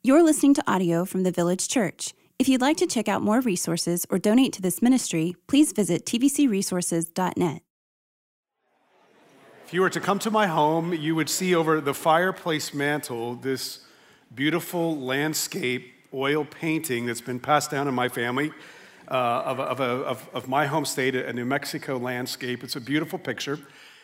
You're listening to audio from the Village Church. If you'd like to check out more resources or donate to this ministry, please visit tvcresources.net. If you were to come to my home, you would see over the fireplace mantle this beautiful landscape oil painting that's been passed down in my family of my home state, a New Mexico landscape. It's a beautiful picture,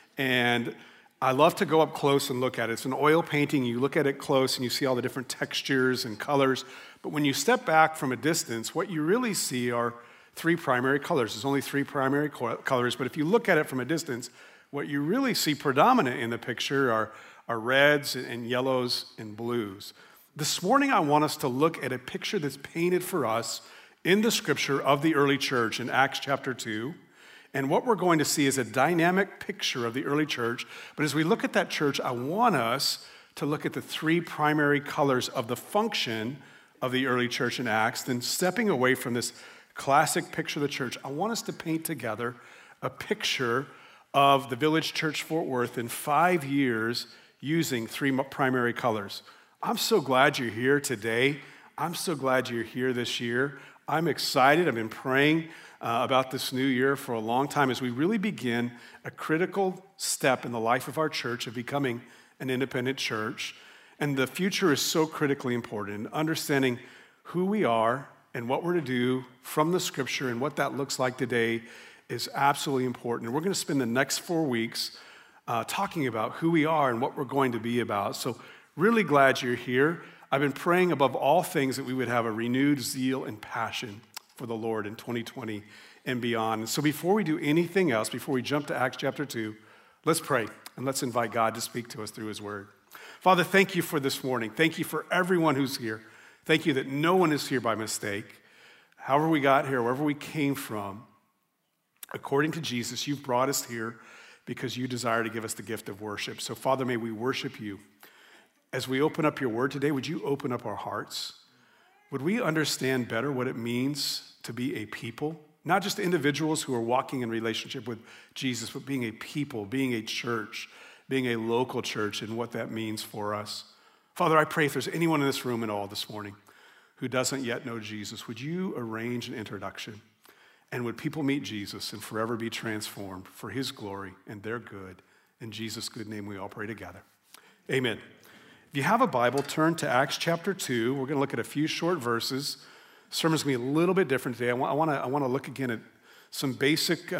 and I love to go up close and look at it. It's an oil painting. You look at it close and you see all the different textures and colors. But when you step back from a distance, what you really see are three primary colors. There's only three primary colors, but if you look at it from a distance, what you really see predominant in the picture are reds and yellows and blues. This morning, I want us to look at a picture that's painted for us in the scripture of the early church in Acts chapter 2. And what we're going to see is a dynamic picture of the early church. But as we look at that church, I want us to look at the three primary colors of the function of the early church in Acts. Then stepping away from this classic picture of the church, I want us to paint together a picture of the Village Church Fort Worth in 5 years using three primary colors. I'm so glad you're here today. I'm so glad you're here this year. I'm excited. I've been praying about this new year for a long time as we really begin a critical step in the life of our church of becoming an independent church. And the future is so critically important. Understanding who we are and what we're to do from the scripture and what that looks like today is absolutely important. And we're going to spend the next 4 weeks talking about who we are and what we're going to be about. So really glad you're here. I've been praying above all things that we would have a renewed zeal and passion for the Lord in 2020 and beyond. And so before we do anything else, before we jump to Acts chapter 2, let's pray and let's invite God to speak to us through his word. Father, thank you for this morning. Thank you for everyone who's here. Thank you that no one is here by mistake. However we got here, wherever we came from, according to Jesus, you've brought us here because you desire to give us the gift of worship. So Father, may we worship you. As we open up your word today, would you open up our hearts? Would we understand better what it means to be a people? Not just individuals who are walking in relationship with Jesus, but being a people, being a church, being a local church, and what that means for us. Father, I pray if there's anyone in this room at all this morning who doesn't yet know Jesus, would you arrange an introduction? And would people meet Jesus and forever be transformed for his glory and their good? In Jesus' good name we all pray together. Amen. If you have a Bible, turn to Acts chapter 2. We're going to look at a few short verses. The sermon's going to be a little bit different today. I want to look again at some basic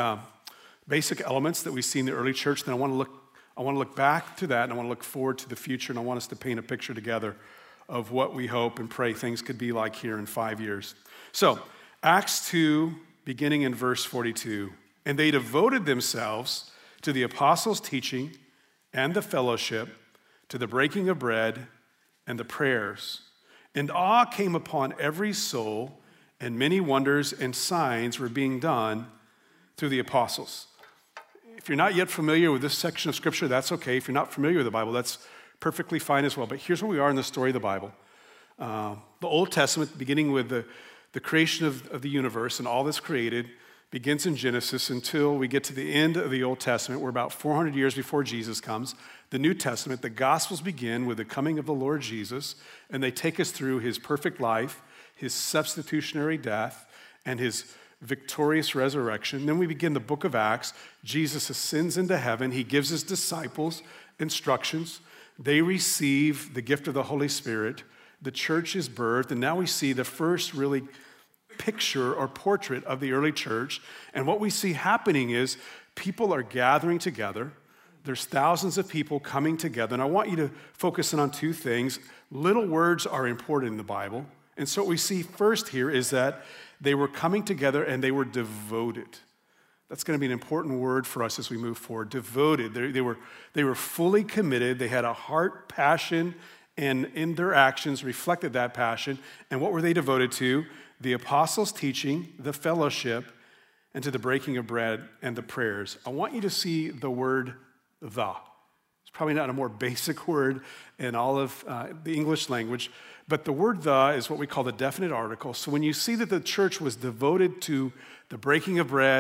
elements that we see in the early church. Then I want to look back to that, and I want to look forward to the future, and I want us to paint a picture together of what we hope and pray things could be like here in 5 years. So, Acts 2, beginning in verse 42. And they devoted themselves to the apostles' teaching and the fellowship, to the breaking of bread and the prayers. And awe came upon every soul, and many wonders and signs were being done through the apostles. If you're not yet familiar with this section of Scripture, that's okay. If you're not familiar with the Bible, that's perfectly fine as well. But here's where we are in the story of the Bible. The Old Testament, beginning with the creation of the universe and all that's created, begins in Genesis until we get to the end of the Old Testament. We're about 400 years before Jesus comes. The New Testament, the Gospels begin with the coming of the Lord Jesus, and they take us through his perfect life, his substitutionary death, and his victorious resurrection. Then we begin the book of Acts. Jesus ascends into heaven. He gives his disciples instructions. They receive the gift of the Holy Spirit. The church is birthed, and now we see the first really picture or portrait of the early church. And what we see happening is people are gathering together. There's thousands of people coming together. And I want you to focus in on two things. Little words are important in the Bible. And so what we see first here is that they were coming together and they were devoted. That's going to be an important word for us as we move forward. Devoted. They were fully committed. They had a heart, passion, and in their actions reflected that passion. And what were they devoted to? The apostles' teaching, the fellowship, and to the breaking of bread and the prayers. I want you to see the word the. It's probably not a more basic word in all of the English language, but the word the is what we call the definite article. So when you see that the church was devoted to the breaking of bread,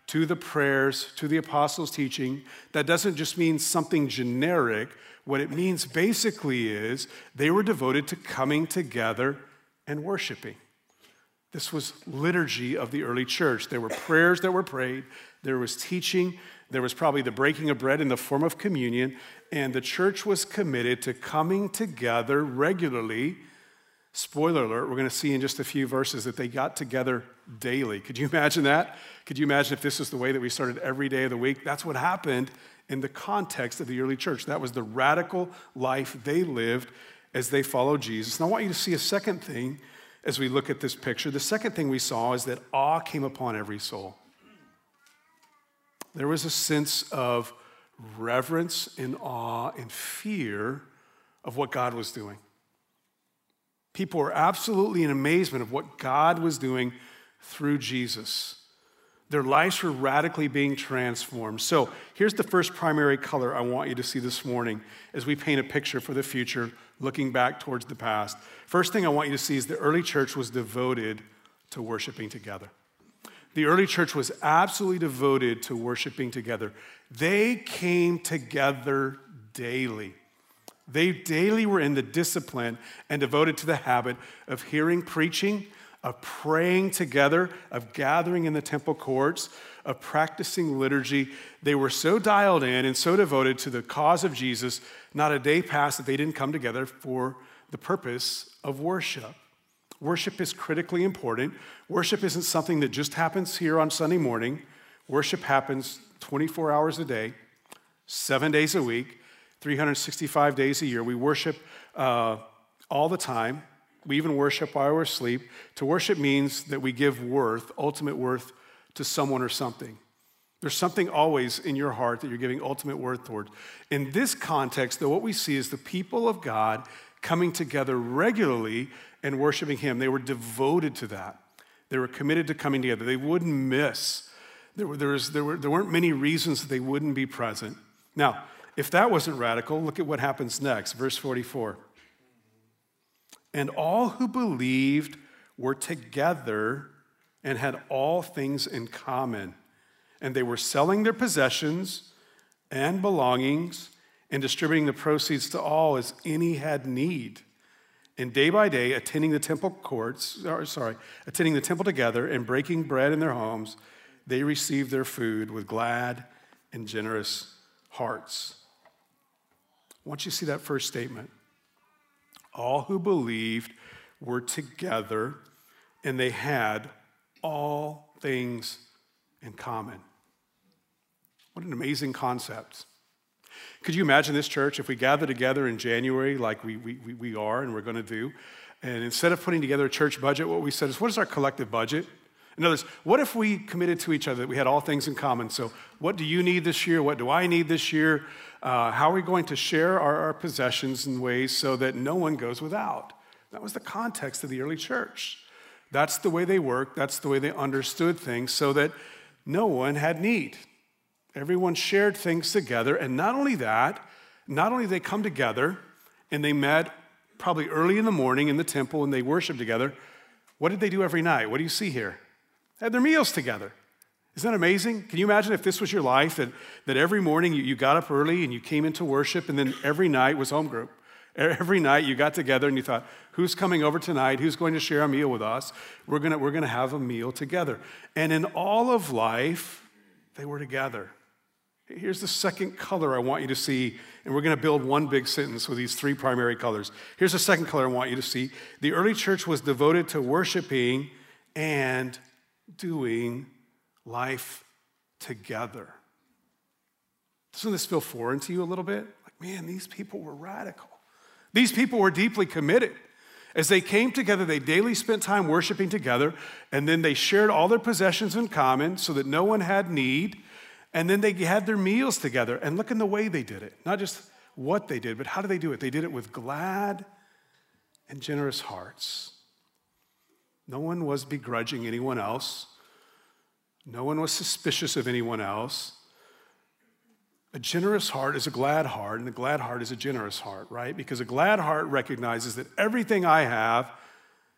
to the prayers, to the apostles' teaching. That doesn't just mean something generic. What it means basically is they were devoted to coming together and worshiping. This was liturgy of the early church. There were prayers that were prayed. There was teaching. There was probably the breaking of bread in the form of communion. And the church was committed to coming together regularly. Spoiler alert, we're going to see in just a few verses that they got together daily. Could you imagine that? Could you imagine if this was the way that we started every day of the week? That's what happened in the context of the early church. That was the radical life they lived as they followed Jesus. And I want you to see a second thing as we look at this picture. The second thing we saw is that awe came upon every soul. There was a sense of reverence and awe and fear of what God was doing. People were absolutely in amazement of what God was doing through Jesus. Their lives were radically being transformed. So here's the first primary color I want you to see this morning as we paint a picture for the future, looking back towards the past. First thing I want you to see is the early church was devoted to worshiping together. The early church was absolutely devoted to worshiping together. They came together daily. They daily were in the discipline and devoted to the habit of hearing preaching, of praying together, of gathering in the temple courts, of practicing liturgy. They were so dialed in and so devoted to the cause of Jesus, not a day passed that they didn't come together for the purpose of worship. Worship is critically important. Worship isn't something that just happens here on Sunday morning. Worship happens 24 hours a day, 7 days a week, 365 days a year. We worship all the time. We even worship while we're asleep. To worship means that we give worth, ultimate worth, to someone or something. There's something always in your heart that you're giving ultimate worth toward. In this context, though, what we see is the people of God coming together regularly and worshiping Him. They were devoted to that. They were committed to coming together. They wouldn't miss. There weren't many reasons that they wouldn't be present. Now, if that wasn't radical, look at what happens next. Verse 44. And all who believed were together and had all things in common. And they were selling their possessions and belongings and distributing the proceeds to all as any had need. And day by day, attending the temple together and breaking bread in their homes, they received their food with glad and generous hearts. I want you to see that first statement. All who believed were together, and they had all things in common. What an amazing concept. Could you imagine this church if we gather together in January like we are and we're going to do, and instead of putting together a church budget, what we said is, what is our collective budget? In other words, what if we committed to each other that we had all things in common? So what do you need this year? What do I need this year? How are we going to share our possessions in ways so that no one goes without? That was the context of the early church. That's the way they worked. That's the way they understood things so that no one had need. Everyone shared things together. And not only that, not only did they come together and they met probably early in the morning in the temple and they worshiped together, what did they do every night? What do you see here? They had their meals together. Isn't that amazing? Can you imagine if this was your life, that every morning you got up early and you came into worship, and then every night was home group? Every night you got together and you thought, who's coming over tonight? Who's going to share a meal with us? We're gonna have a meal together. And in all of life, they were together. Here's the second color I want you to see, and we're going to build one big sentence with these three primary colors. Here's the second color I want you to see. The early church was devoted to worshiping and doing life together. Doesn't this feel foreign to you a little bit? Like, man, these people were radical. These people were deeply committed. As they came together, they daily spent time worshiping together, and then they shared all their possessions in common so that no one had need. And then they had their meals together. And look in the way they did it. Not just what they did, but how did they do it? They did it with glad and generous hearts. No one was begrudging anyone else. No one was suspicious of anyone else. A generous heart is a glad heart, and a glad heart is a generous heart, right? Because a glad heart recognizes that everything I have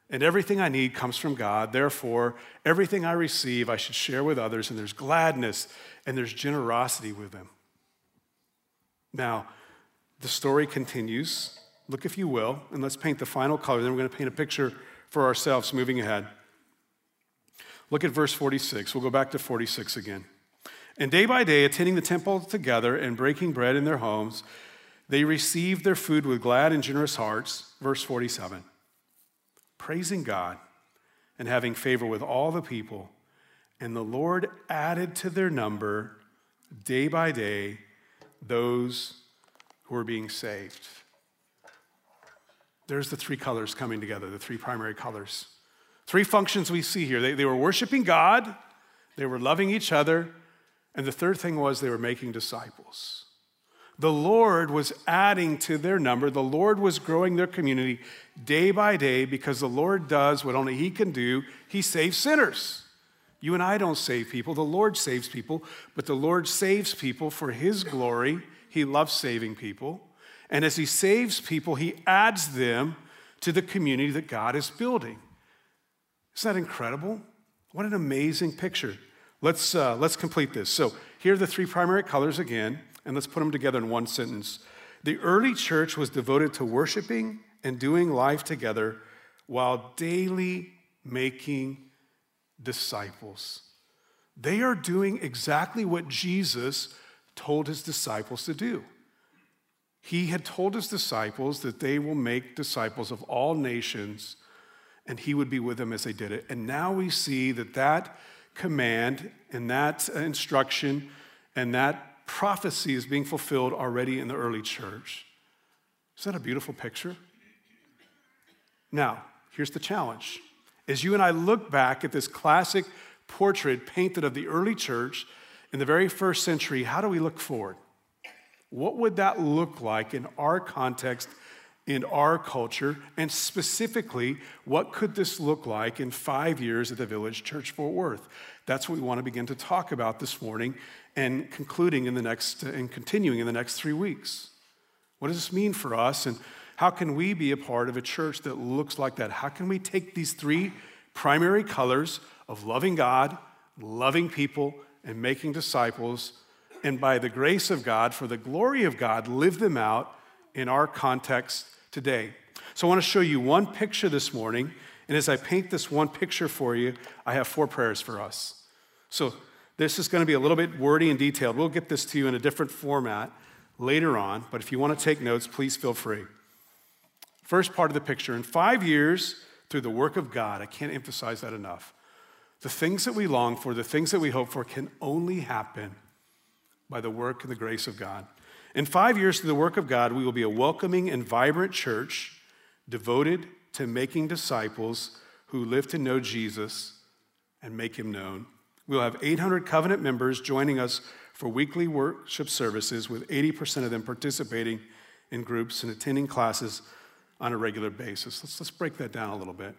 And everything I need comes from God. Therefore, everything I receive, I should share with others. And there's gladness and there's generosity with them. Now, the story continues. Look, if you will, and let's paint the final color. Then we're going to paint a picture for ourselves moving ahead. Look at verse 46. We'll go back to 46 again. And day by day, attending the temple together and breaking bread in their homes, they received their food with glad and generous hearts. Verse 47. Praising God and having favor with all the people. And the Lord added to their number day by day those who were being saved. There's the three colors coming together, the three primary colors. Three functions we see here. They were worshiping God, they were loving each other, and the third thing was they were making disciples. The Lord was adding to their number. The Lord was growing their community day by day because the Lord does what only He can do. He saves sinners. You and I don't save people. The Lord saves people, but the Lord saves people for His glory. He loves saving people. And as He saves people, He adds them to the community that God is building. Isn't that incredible? What an amazing picture. Let's complete this. So here are the three primary colors again. And let's put them together in one sentence. The early church was devoted to worshiping and doing life together while daily making disciples. They are doing exactly what Jesus told His disciples to do. He had told His disciples that they will make disciples of all nations, and He would be with them as they did it. And now we see that command and that instruction and that prophecy is being fulfilled already in the early church. Is that a beautiful picture? Now, here's the challenge. As you and I look back at this classic portrait painted of the early church in the very first century, how do we look forward? What would that look like in our context, in our culture, and specifically, what could this look like in 5 years at the Village Church Fort Worth? That's what we want to begin to talk about this morning and continuing in the next 3 weeks. What does this mean for us, and how can we be a part of a church that looks like that? How can we take these three primary colors of loving God, loving people, and making disciples, and by the grace of God, for the glory of God, live them out in our context today? So I want to show you one picture this morning, and as I paint this one picture for you, I have 4 prayers for us. So this is going to be a little bit wordy and detailed. We'll get this to you in a different format later on, but if you want to take notes, please feel free. First part of the picture, in 5 years, through the work of God, I can't emphasize that enough. The things that we long for, the things that we hope for can only happen by the work and the grace of God. In 5 years through the work of God, we will be a welcoming and vibrant church devoted to making disciples who live to know Jesus and make Him known. We'll have 800 covenant members joining us for weekly worship services, with 80% of them participating in groups and attending classes on a regular basis. Let's break that down a little bit.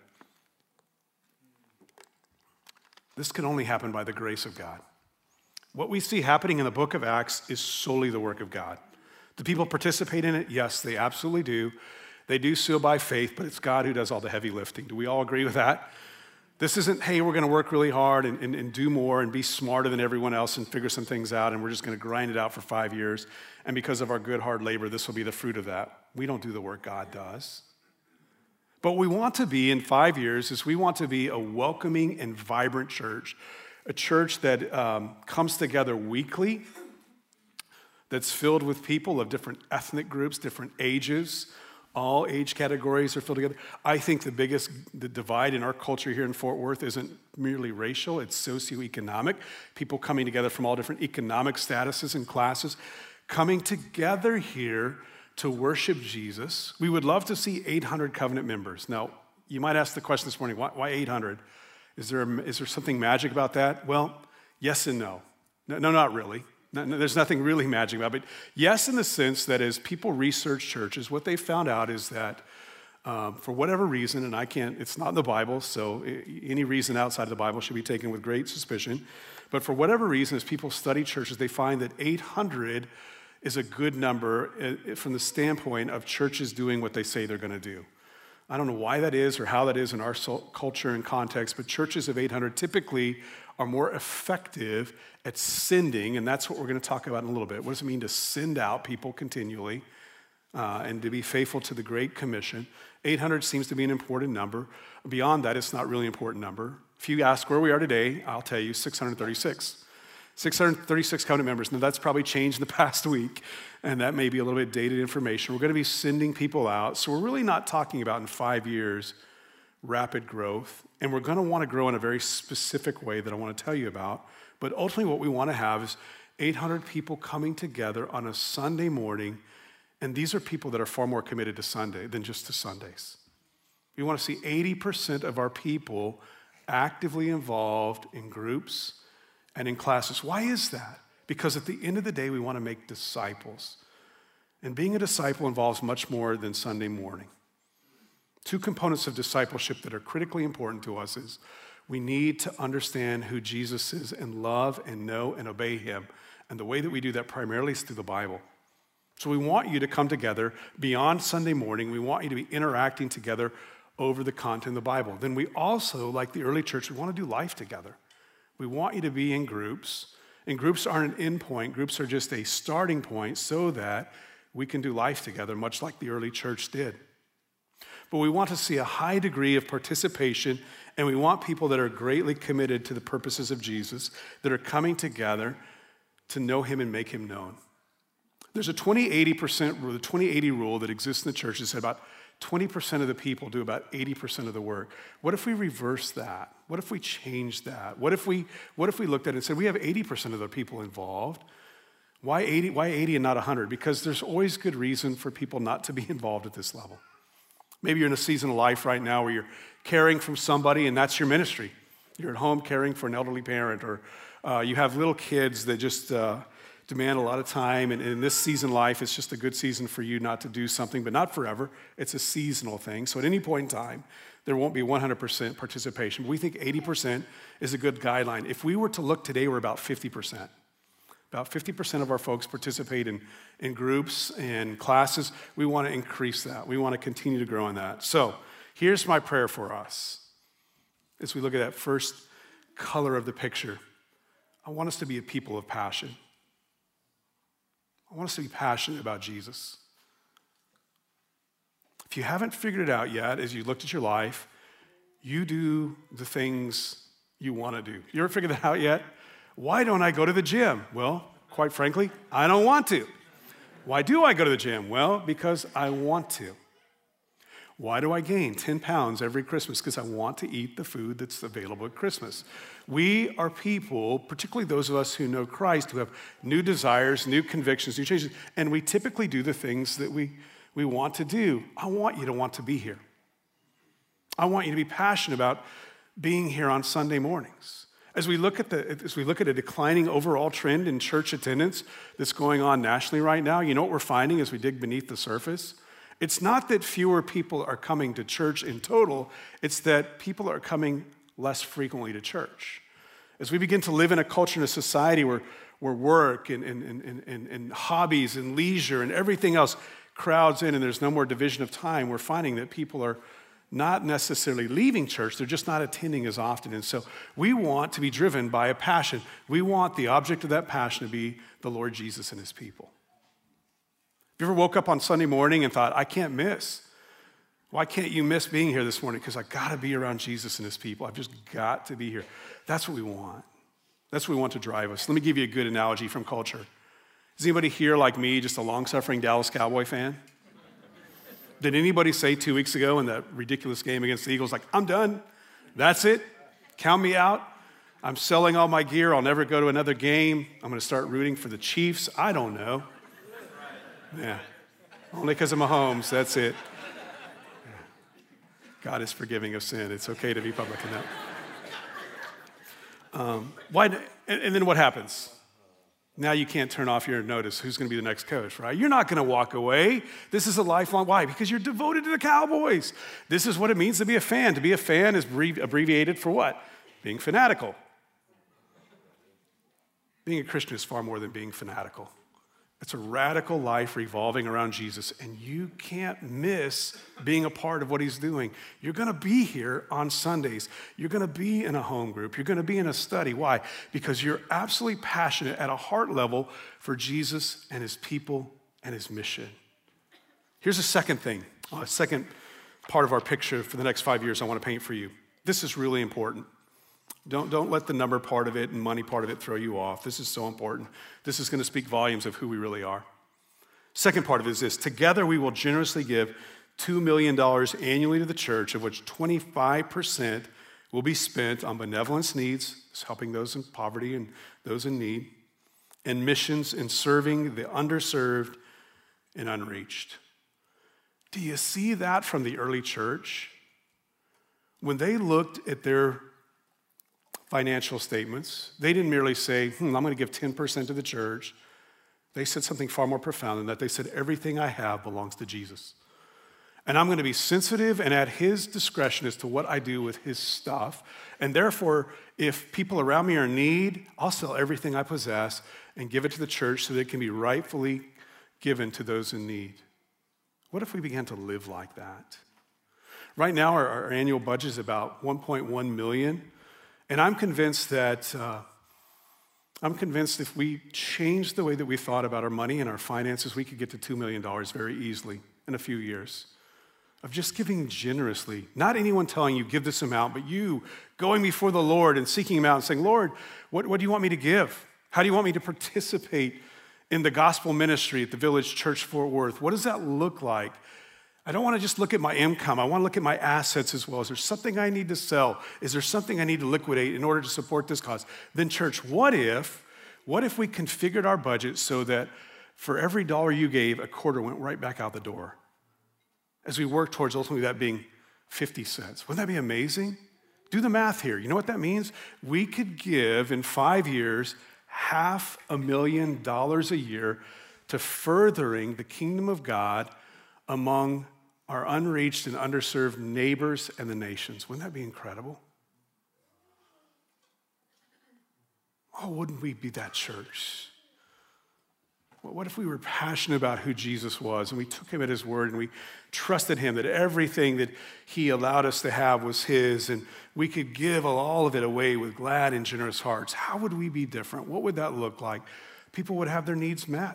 This can only happen by the grace of God. What we see happening in the book of Acts is solely the work of God. Do people participate in it? Yes, they absolutely do. They do so by faith, but it's God who does all the heavy lifting. Do we all agree with that? This isn't, hey, we're going to work really hard and do more and be smarter than everyone else and figure some things out, and we're just going to grind it out for 5 years, and because of our good, hard labor, this will be the fruit of that. We don't do the work God does. But what we want to be in 5 years is we want to be a welcoming and vibrant church, a church that comes together weekly, that's filled with people of different ethnic groups, different ages. All age categories are filled together. I think the divide in our culture here in Fort Worth isn't merely racial, it's socioeconomic. People coming together from all different economic statuses and classes, coming together here to worship Jesus. We would love to see 800 covenant members. Now, you might ask the question this morning, why 800? Is there something magic about that? Well, yes and no. No, not really. No, there's nothing really magic about it. But yes, in the sense that as people research churches, what they found out is that for whatever reason, and it's not in the Bible, so any reason outside of the Bible should be taken with great suspicion. But for whatever reason, as people study churches, they find that 800 is a good number from the standpoint of churches doing what they say they're going to do. I don't know why that is or how that is in our culture and context, but churches of 800 typically are more effective at sending, and that's what we're going to talk about in a little bit. What does it mean to send out people continually and to be faithful to the Great Commission? 800 seems to be an important number. Beyond that, it's not really an important number. If you ask where we are today, I'll tell you 636. 636 covenant members. Now, that's probably changed in the past week, and that may be a little bit dated information. We're going to be sending people out, so we're really not talking about in 5 years rapid growth, and we're going to want to grow in a very specific way that I want to tell you about, but ultimately what we want to have is 800 people coming together on a Sunday morning, and these are people that are far more committed to Sunday than just to Sundays. We want to see 80% of our people actively involved in groups and in classes. Why is that? Because at the end of the day, we want to make disciples. And being a disciple involves much more than Sunday morning. Two components of discipleship that are critically important to us is we need to understand who Jesus is and love and know and obey him. And the way that we do that primarily is through the Bible. So we want you to come together beyond Sunday morning. We want you to be interacting together over the content of the Bible. Then we also, like the early church, we want to do life together. We want you to be in groups, and groups aren't an end point. Groups are just a starting point so that we can do life together, much like the early church did. But we want to see a high degree of participation, and we want people that are greatly committed to the purposes of Jesus, that are coming together to know him and make him known. There's a 20-80% rule, the 20-80 rule that exists in the church that says about 20% of the people do about 80% of the work. What if we reverse that? What if we change that? What if we looked at it and said, we have 80% of the people involved? Why 80? Why 80 and not 100? Because there's always good reason for people not to be involved at this level. Maybe you're in a season of life right now where you're caring for somebody and that's your ministry. You're at home caring for an elderly parent, or you have little kids that just demand a lot of time, and in this season of life, it's just a good season for you not to do something, but not forever. It's a seasonal thing. So at any point in time, there won't be 100% participation. We think 80% is a good guideline. If we were to look today, we're about 50%. About 50% of our folks participate in groups and classes. We want to increase that. We want to continue to grow in that. So here's my prayer for us. As we look at that first color of the picture, I want us to be a people of passion. I want us to be passionate about Jesus. If you haven't figured it out yet, as you looked at your life, you do the things you want to do. You ever figured that out yet? Why don't I go to the gym? Well, quite frankly, I don't want to. Why do I go to the gym? Well, because I want to. Why do I gain 10 pounds every Christmas? Because I want to eat the food that's available at Christmas. We are people, particularly those of us who know Christ, who have new desires, new convictions, new changes, and we typically do the things that we want to do. I want you to want to be here. I want you to be passionate about being here on Sunday mornings. As we look at a declining overall trend in church attendance that's going on nationally right now, you know what we're finding as we dig beneath the surface? It's not that fewer people are coming to church in total, it's that people are coming less frequently to church. As we begin to live in a culture and a society where work and hobbies and leisure and everything else crowds in and there's no more division of time, we're finding that people are not necessarily leaving church, they're just not attending as often. And so we want to be driven by a passion. We want the object of that passion to be the Lord Jesus and his people. Have you ever woke up on Sunday morning and thought, I can't miss? Why can't you miss being here this morning? Because I got to be around Jesus and his people. I've just got to be here. That's what we want. That's what we want to drive us. Let me give you a good analogy from culture. Is anybody here like me, just a long-suffering Dallas Cowboy fan? Did anybody say 2 weeks ago in that ridiculous game against the Eagles, like, I'm done, that's it, count me out, I'm selling all my gear, I'll never go to another game, I'm going to start rooting for the Chiefs? I don't know. Yeah, only because of Mahomes, that's it. Yeah. God is forgiving of sin. It's okay to be public in that. And then what happens? Now you can't turn off your notice who's going to be the next coach, right? You're not going to walk away. This is a lifelong, why? Because you're devoted to the Cowboys. This is what it means to be a fan. To be a fan is abbreviated for what? Being fanatical. Being a Christian is far more than being fanatical. It's a radical life revolving around Jesus, and you can't miss being a part of what he's doing. You're going to be here on Sundays. You're going to be in a home group. You're going to be in a study. Why? Because you're absolutely passionate at a heart level for Jesus and his people and his mission. Here's a second thing, a second part of our picture for the next 5 years I want to paint for you. This is really important. Don't let the number part of it and money part of it throw you off. This is so important. This is going to speak volumes of who we really are. Second part of it is this. Together we will generously give $2 million annually to the church, of which 25% will be spent on benevolence needs, helping those in poverty and those in need, and missions and serving the underserved and unreached. Do you see that from the early church? When they looked at their financial statements, they didn't merely say, I'm going to give 10% to the church. They said something far more profound than that. They said, everything I have belongs to Jesus. And I'm going to be sensitive and at his discretion as to what I do with his stuff. And therefore, if people around me are in need, I'll sell everything I possess and give it to the church so that it can be rightfully given to those in need. What if we began to live like that? Right now, our annual budget is about $1.1 million. And I'm convinced if we changed the way that we thought about our money and our finances, we could get to $2 million very easily in a few years of just giving generously. Not anyone telling you, give this amount, but you going before the Lord and seeking him out and saying, Lord, what do you want me to give? How do you want me to participate in the gospel ministry at the Village Church Fort Worth? What does that look like? I don't want to just look at my income. I want to look at my assets as well. Is there something I need to sell? Is there something I need to liquidate in order to support this cause? Then church, what if we configured our budget so that for every dollar you gave, a quarter went right back out the door? As we work towards ultimately that being 50 cents. Wouldn't that be amazing? Do the math here. You know what that means? We could give in 5 years $500,000 a year to furthering the kingdom of God among our unreached and underserved neighbors and the nations. Wouldn't that be incredible? Oh, wouldn't we be that church? What if we were passionate about who Jesus was and we took him at his word and we trusted him that everything that he allowed us to have was his and we could give all of it away with glad and generous hearts? How would we be different? What would that look like? People would have their needs met.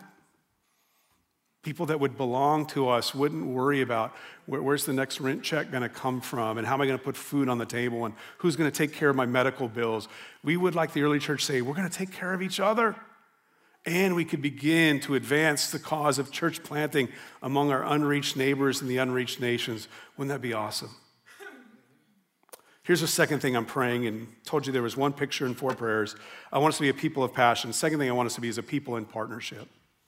People that would belong to us wouldn't worry about where's the next rent check going to come from and how am I going to put food on the table and who's going to take care of my medical bills. We would, like the early church, say, we're going to take care of each other. And we could begin to advance the cause of church planting among our unreached neighbors and the unreached nations. Wouldn't that be awesome? Here's the second thing I'm praying, and told you there was one picture and 4 prayers. I want us to be a people of passion. Second thing I want us to be is a people in partnership.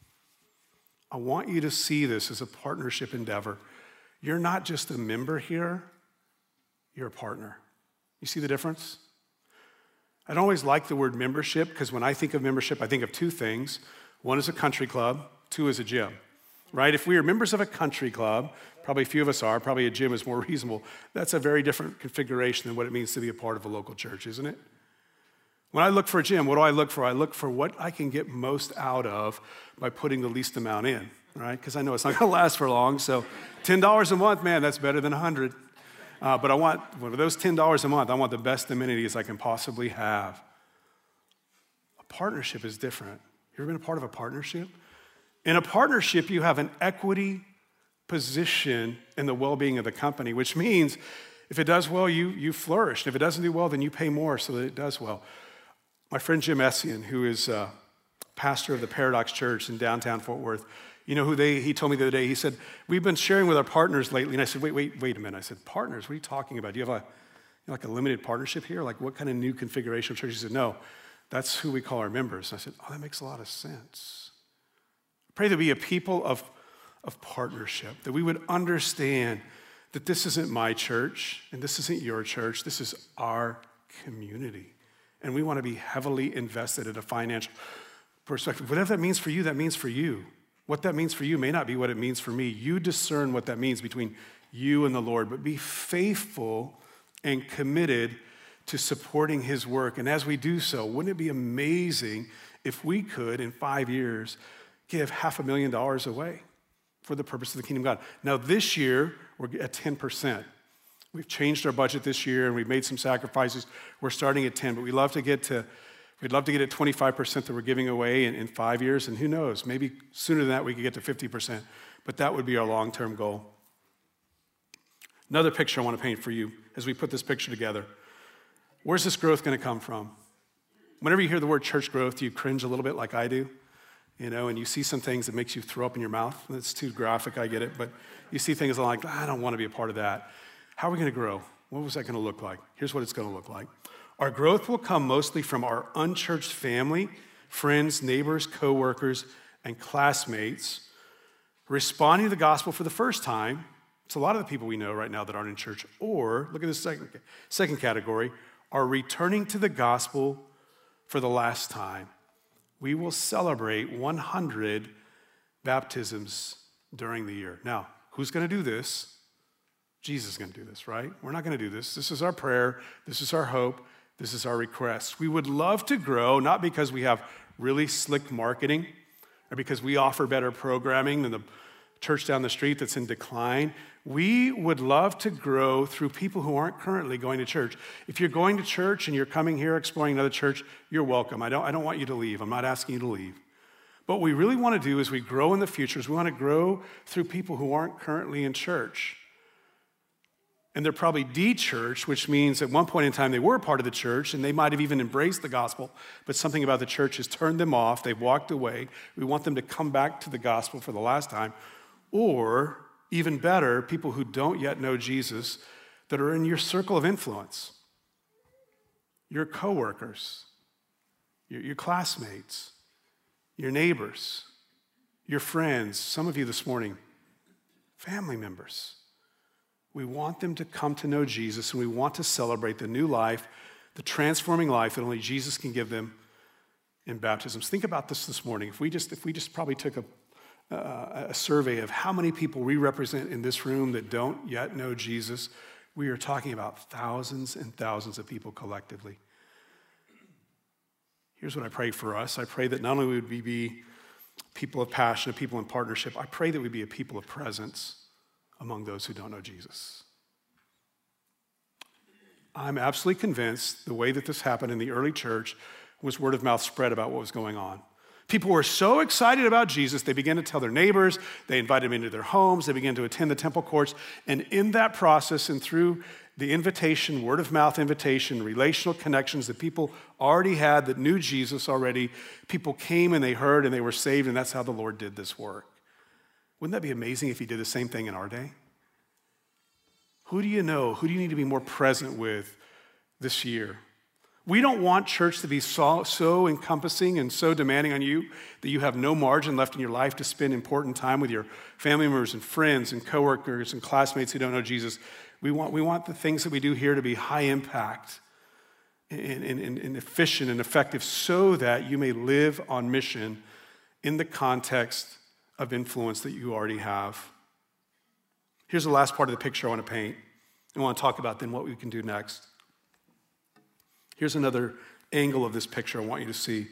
I want you to see this as a partnership endeavor. You're not just a member here, you're a partner. You see the difference? I don't always like the word membership because when I think of membership, I think of 2 things. 1 is a country club, 2 is a gym, right? If we are members of a country club, probably a few of us are, probably a gym is more reasonable. That's a very different configuration than what it means to be a part of a local church, isn't it? When I look for a gym, what do I look for? I look for what I can get most out of by putting the least amount in, right? Because I know it's not going to last for long. So $10 a month, man, that's better than $100. But I want, for those $10 a month, I want the best amenities I can possibly have. A partnership is different. You ever been a part of a partnership? In a partnership, you have an equity position in the well-being of the company, which means if it does well, you flourish. And if it doesn't do well, then you pay more so that it does well. My friend Jim Essian, who is pastor of the Paradox Church in downtown Fort Worth, you know who he told me the other day, he said, we've been sharing with our partners lately. And I said, wait a minute. I said, partners, what are you talking about? Do you have a limited partnership here? Like what kind of new configuration of church? He said, no, that's who we call our members. And I said, oh, that makes a lot of sense. I pray that we be a people of partnership, that we would understand that this isn't my church and this isn't your church. This is our community. And we want to be heavily invested in a financial perspective. Whatever that means for you, that means for you. What that means for you may not be what it means for me. You discern what that means between you and the Lord, but be faithful and committed to supporting his work. And as we do so, wouldn't it be amazing if we could, in 5 years, give $500,000 away for the purpose of the kingdom of God. Now this year, we're at 10%. We've changed our budget this year and we've made some sacrifices. We're starting at 10, but we'd love to get at 25% that we're giving away in 5 years, and who knows, maybe sooner than that we could get to 50%, but that would be our long-term goal. Another picture I want to paint for you as we put this picture together. Where's this growth going to come from? Whenever you hear the word church growth, do you cringe a little bit like I do? And you see some things that makes you throw up in your mouth. It's too graphic, I get it, but you see things like, I don't want to be a part of that. How are we going to grow? What was that going to look like? Here's what it's going to look like. Our growth will come mostly from our unchurched family, friends, neighbors, coworkers, and classmates responding to the gospel for the first time. It's a lot of the people we know right now that aren't in church. Or, look at this second category, are returning to the gospel for the last time. We will celebrate 100 baptisms during the year. Now, who's going to do this? Jesus is going to do this, right? We're not going to do this. This is our prayer. This is our hope. This is our request. We would love to grow, not because we have really slick marketing or because we offer better programming than the church down the street that's in decline. We would love to grow through people who aren't currently going to church. If you're going to church and you're coming here exploring another church, you're welcome. I don't want you to leave. I'm not asking you to leave. But what we really want to do as we grow in the future is we want to grow through people who aren't currently in church. And they're probably de-churched, which means at one point in time they were part of the church and they might have even embraced the gospel, but something about the church has turned them off. They've walked away. We want them to come back to the gospel for the last time. Or, even better, people who don't yet know Jesus that are in your circle of influence, your coworkers, your classmates, your neighbors, your friends, some of you this morning, family members. We want them to come to know Jesus, and we want to celebrate the new life, the transforming life that only Jesus can give them in baptisms. Think about this morning. If we just probably took a survey of how many people we represent in this room that don't yet know Jesus, we are talking about thousands and thousands of people collectively. Here's what I pray for us. I pray that not only would we be people of passion, people in partnership, I pray that we be a people of presence among those who don't know Jesus. I'm absolutely convinced the way that this happened in the early church was word of mouth spread about what was going on. People were so excited about Jesus, they began to tell their neighbors, they invited them into their homes, they began to attend the temple courts, and in that process and through the invitation, word of mouth invitation, relational connections that people already had that knew Jesus already, people came and they heard and they were saved, and that's how the Lord did this work. Wouldn't that be amazing if he did the same thing in our day? Who do you know? Who do you need to be more present with this year? We don't want church to be so encompassing and so demanding on you that you have no margin left in your life to spend important time with your family members and friends and coworkers and classmates who don't know Jesus. We want the things that we do here to be high impact and efficient and effective so that you may live on mission in the context of influence that you already have. Here's the last part of the picture I want to paint. I want to talk about then what we can do next. Here's another angle of this picture I want you to see.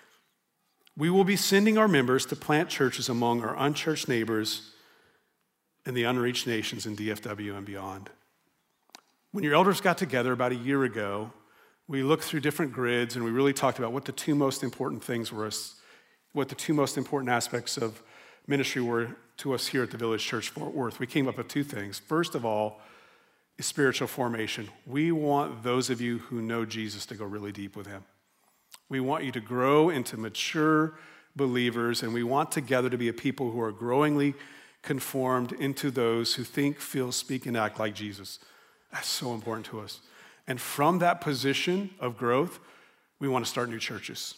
We will be sending our members to plant churches among our unchurched neighbors and the unreached nations in DFW and beyond. When your elders got together about a year ago, we looked through different grids and we really talked about what the two most important things were, what the two most important aspects of ministry were to us here at the Village Church Fort Worth. We came up with two things. First of all, is spiritual formation. We want those of you who know Jesus to go really deep with him. We want you to grow into mature believers, and we want together to be a people who are growingly conformed into those who think, feel, speak, and act like Jesus. That's so important to us. And from that position of growth, we want to start new churches.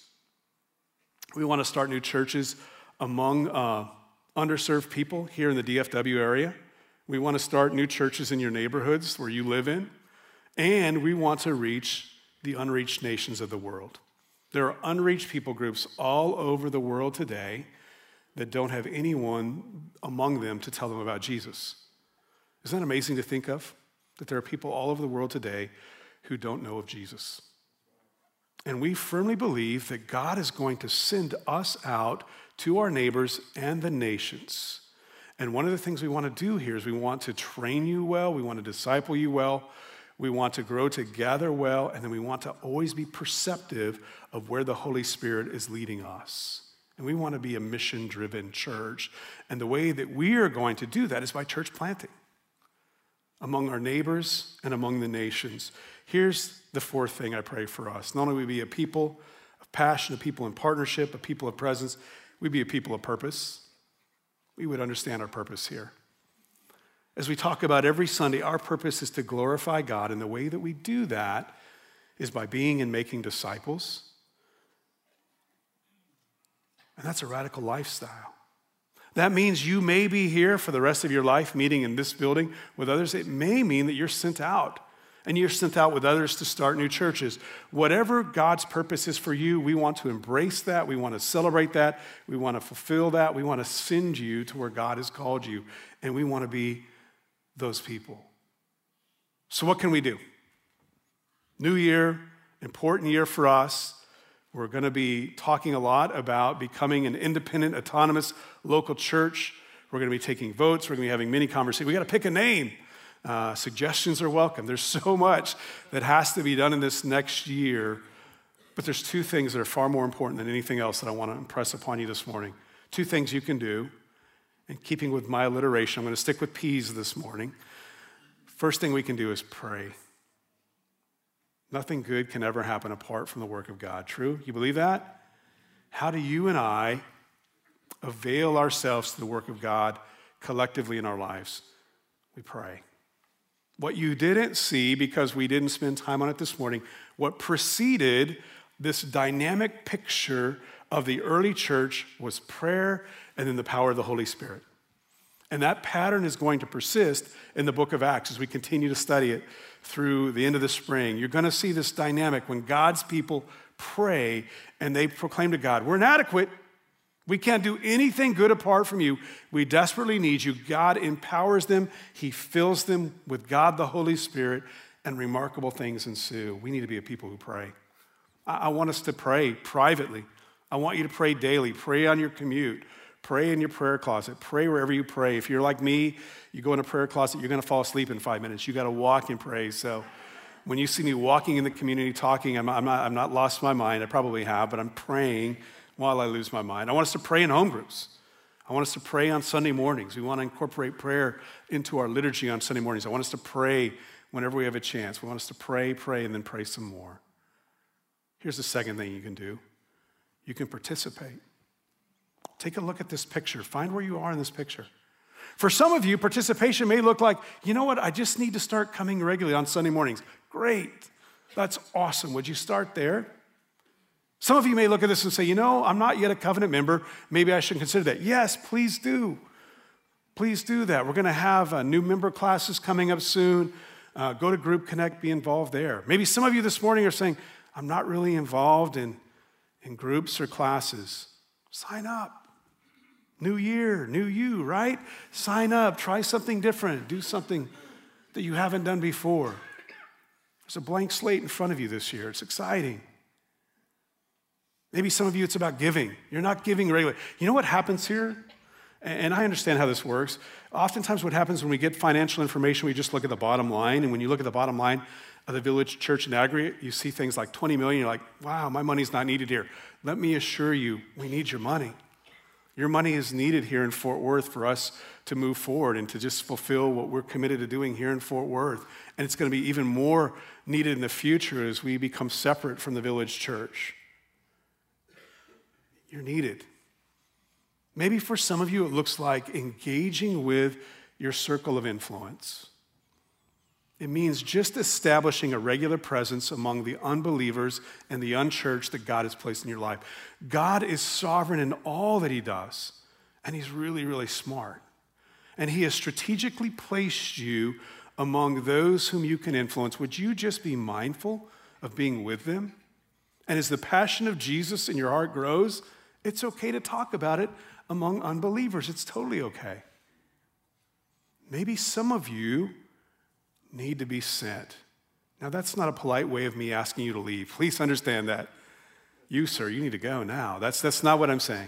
We want to start new churches among underserved people here in the DFW area. We want to start new churches in your neighborhoods where you live in. And we want to reach the unreached nations of the world. There are unreached people groups all over the world today that don't have anyone among them to tell them about Jesus. Isn't that amazing to think of? That there are people all over the world today who don't know of Jesus. And we firmly believe that God is going to send us out to our neighbors and the nations. And one of the things we want to do here is we want to train you well, we want to disciple you well, we want to grow together well, and then we want to always be perceptive of where the Holy Spirit is leading us. And we want to be a mission-driven church. And the way that we are going to do that is by church planting among our neighbors and among the nations. Here's the fourth thing I pray for us. Not only will we be a people of passion, a people in partnership, a people of presence, we'd be a people of purpose. We would understand our purpose here. As we talk about every Sunday, our purpose is to glorify God, and the way that we do that is by being and making disciples. And that's a radical lifestyle. That means you may be here for the rest of your life meeting in this building with others. It may mean that you're sent out, and you're sent out with others to start new churches. Whatever God's purpose is for you, we want to embrace that. We want to celebrate that. We want to fulfill that. We want to send you to where God has called you, and we want to be those people. So what can we do? New year, important year for us. We're going to be talking a lot about becoming an independent, autonomous local church. We're going to be taking votes. We're going to be having many conversations. We got to pick a name. Suggestions are welcome. There's so much that has to be done in this next year. But there's two things that are far more important than anything else that I want to impress upon you this morning. Two things you can do. In keeping with my alliteration, I'm going to stick with P's this morning. First thing we can do is pray. Nothing good can ever happen apart from the work of God. True? You believe that? How do you and I avail ourselves to the work of God collectively in our lives? We pray. What you didn't see, because we didn't spend time on it this morning, what preceded this dynamic picture of the early church was prayer and then the power of the Holy Spirit. And that pattern is going to persist in the book of Acts as we continue to study it through the end of the spring. You're going to see this dynamic when God's people pray and they proclaim to God, we're inadequate. We can't do anything good apart from you. We desperately need you. God empowers them. He fills them with God, the Holy Spirit, and remarkable things ensue. We need to be a people who pray. I want us to pray privately. I want you to pray daily. Pray on your commute. Pray in your prayer closet. Pray wherever you pray. If you're like me, you go in a prayer closet, you're going to fall asleep in 5 minutes. You got to walk and pray. So when you see me walking in the community talking, I'm not lost my mind. I probably have, but I'm praying while I lose my mind. I want us to pray in home groups. I want us to pray on Sunday mornings. We want to incorporate prayer into our liturgy on Sunday mornings. I want us to pray whenever we have a chance. We want us to pray, and then pray some more. Here's the second thing you can do. You can participate. Take a look at this picture. Find where you are in this picture. For some of you, participation may look like, you know what, I just need to start coming regularly on Sunday mornings. Great. That's awesome. Would you start there? Some of you may look at this and say, you know, I'm not yet a covenant member. Maybe I should consider that. Yes, please do. Please do that. We're going to have new member classes coming up soon. Go to Group Connect, be involved there. Maybe some of you this morning are saying, I'm not really involved in groups or classes. Sign up. New year, new you, right? Sign up. Try something different. Do something that you haven't done before. There's a blank slate in front of you this year. It's exciting. Maybe some of you, it's about giving. You're not giving regularly. You know what happens here? And I understand how this works. Oftentimes what happens when we get financial information, we just look at the bottom line. And when you look at the bottom line of the Village Church in aggregate, you see things like 20 million. You're like, wow, my money's not needed here. Let me assure you, we need your money. Your money is needed here in Fort Worth for us to move forward and to just fulfill what we're committed to doing here in Fort Worth. And it's going to be even more needed in the future as we become separate from the Village Church. You're needed. Maybe for some of you, it looks like engaging with your circle of influence. It means just establishing a regular presence among the unbelievers and the unchurched that God has placed in your life. God is sovereign in all that he does, and he's really, really smart. And he has strategically placed you among those whom you can influence. Would you just be mindful of being with them? And as the passion of Jesus in your heart grows, it's okay to talk about it among unbelievers. It's totally okay. Maybe some of you need to be sent Now, that's not a polite way of me asking you to leave. Please understand that. You, sir, you need to go now. That's not what I'm saying.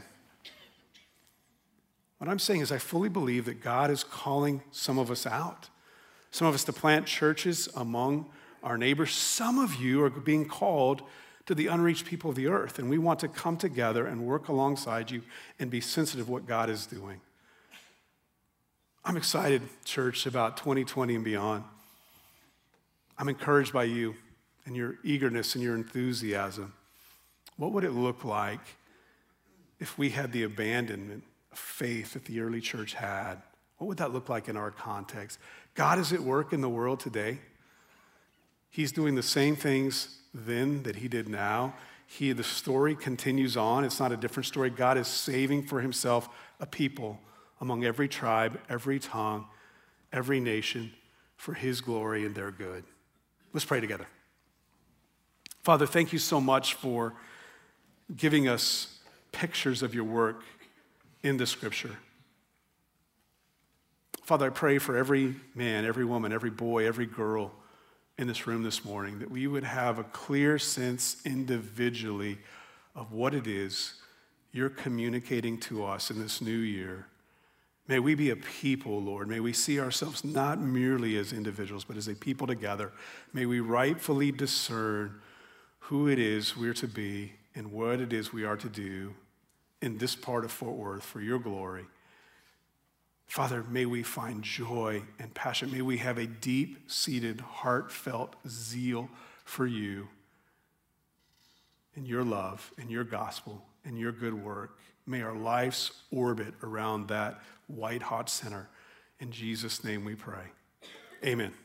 What I'm saying is I fully believe that God is calling some of us out, some of us to plant churches among our neighbors. Some of you are being called to the unreached people of the earth, and we want to come together and work alongside you and be sensitive to what God is doing. I'm excited, church, about 2020 and beyond. I'm encouraged by you and your eagerness and your enthusiasm. What would it look like if we had the abandonment of faith that the early church had? What would that look like in our context? God is at work in the world today. He's doing the same things then that he did now. The story continues on. It's not a different story. God is saving for himself a people among every tribe, every tongue, every nation for his glory and their good. Let's pray together. Father, thank you so much for giving us pictures of your work in the scripture. Father, I pray for every man, every woman, every boy, every girl in this room this morning, that we would have a clear sense individually of what it is you're communicating to us in this new year. May we be a people, Lord. May we see ourselves not merely as individuals, but as a people together. May we rightfully discern who it is we're to be and what it is we are to do in this part of Fort Worth for your glory. Father, may we find joy and passion. May we have a deep-seated, heartfelt zeal for you and your love and your gospel and your good work. May our lives orbit around that white-hot center. In Jesus' name we pray. Amen.